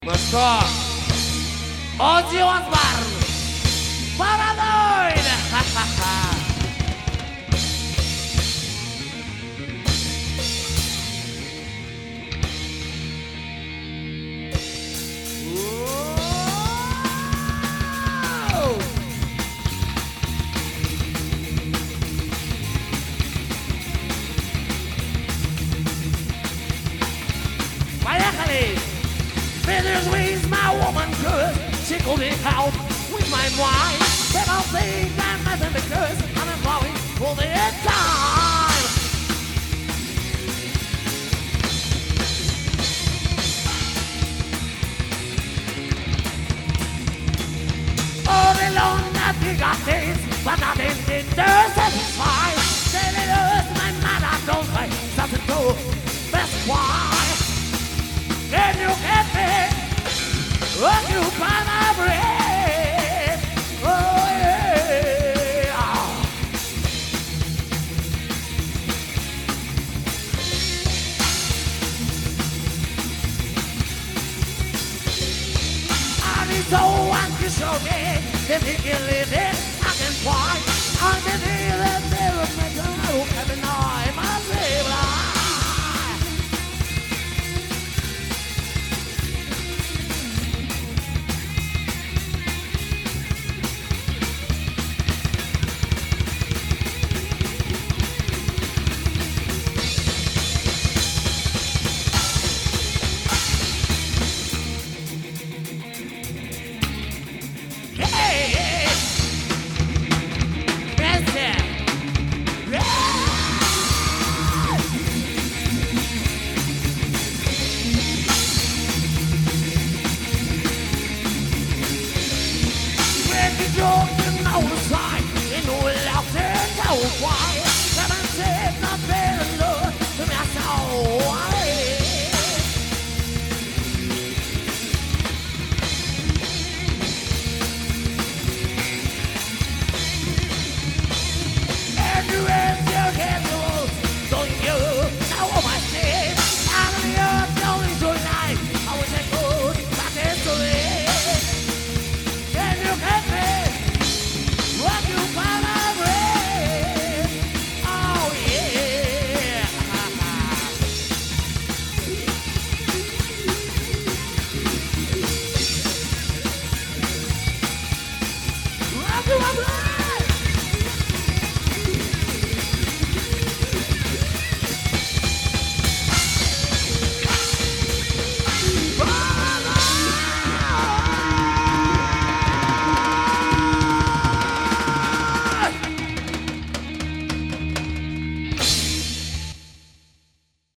что? Оззи Осборн! Параноид! Ха-ха-ха! Поехали! Feathers ways my woman could. She could help with my mind. But I'll think I'm nothing because I'm employing for the time. All alone I think I taste, but nothing did satisfy. Daily lose my mind, I don't fight. Something to that's why. Can you get me? Occupy my breath. Oh yeah. I need someone to show me that he can live it. I can fight. I can feel that there is my girl every night. My baby. Joking outside.